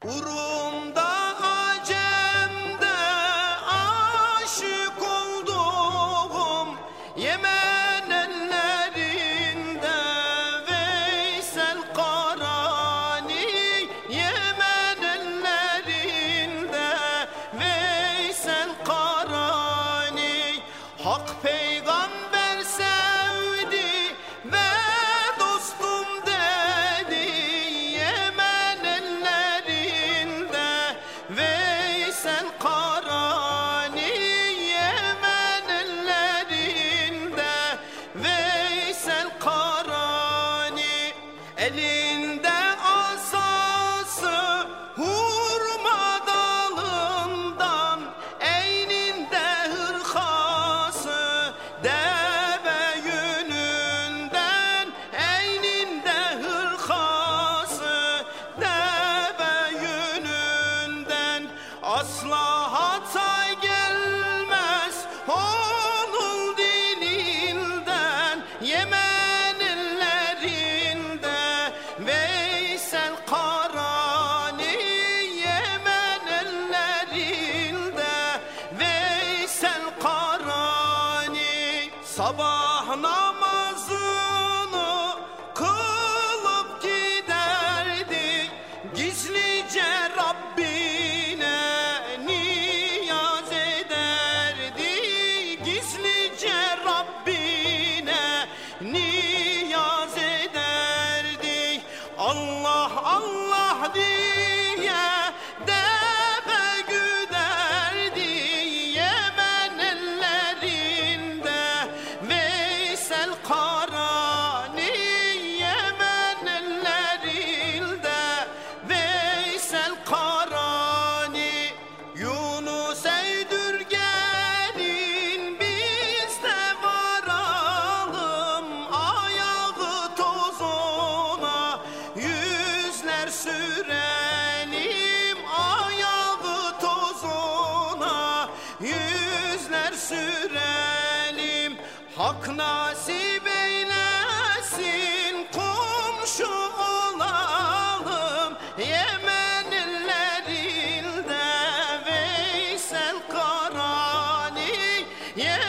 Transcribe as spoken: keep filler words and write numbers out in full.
Urum'da Acem'de aşık oldum, Yemen ellerinde Veysel Karani, Yemen ellerinde Veysel Karani. Hak peygamber sevdi ve dostum dedi, Yemen ellerinde Veysel Karani, Yemen ellerinde Veysel Karani. Elinde asası hurma dalından, eyninde hırkası deve yününden, eyninde hırkası deve yününden. Asla hata gelmez onun dilinden, Yemen ellerinde Veysel Karani, Yemen ellerinde Veysel Karani. Sabah namazını kılıp giderdi, gizlice Rabbine niyaz ederdi, gizlice Rabbine niyaz ederdi. Allah Allah diye deve güderdi, Yemen ellerinde Veysel Karani, Yemen ellerinde Veysel Karani. Yunus Eydür gelin biz de varalım, ayağı tozuna yüzler sürelim, ayağı tozuna yüzler sürelim. Hak nasip eylesin komşu olalım, Yemen ellerinde Veysel Karani, Yemen